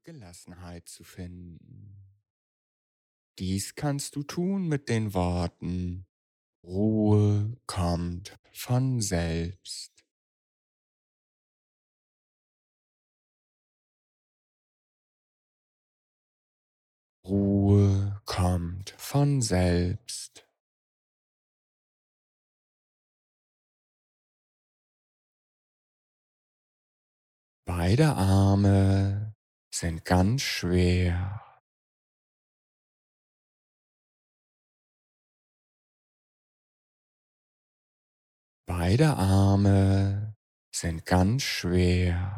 Gelassenheit zu finden. Dies kannst du tun mit den Worten: Ruhe kommt von selbst. Ruhe kommt von selbst. Beide Arme sind ganz schwer. Beide Arme sind ganz schwer.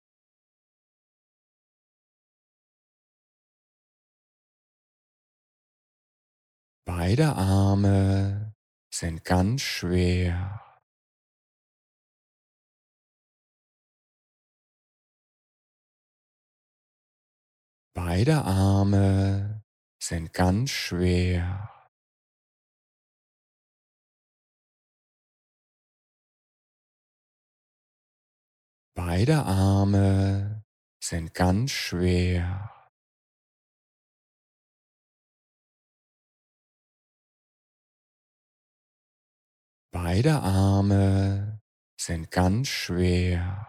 Beide Arme sind ganz schwer. Beide Arme sind ganz schwer. Beide Arme sind ganz schwer. Beide Arme sind ganz schwer.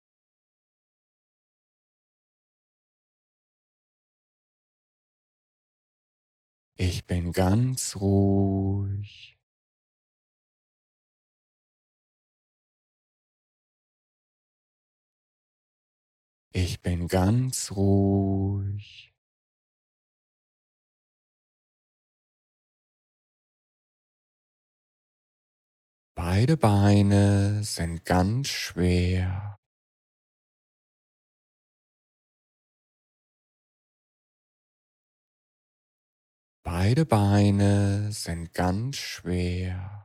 Ich bin ganz ruhig. Ich bin ganz ruhig. Beide Beine sind ganz schwer. Beide Beine sind ganz schwer.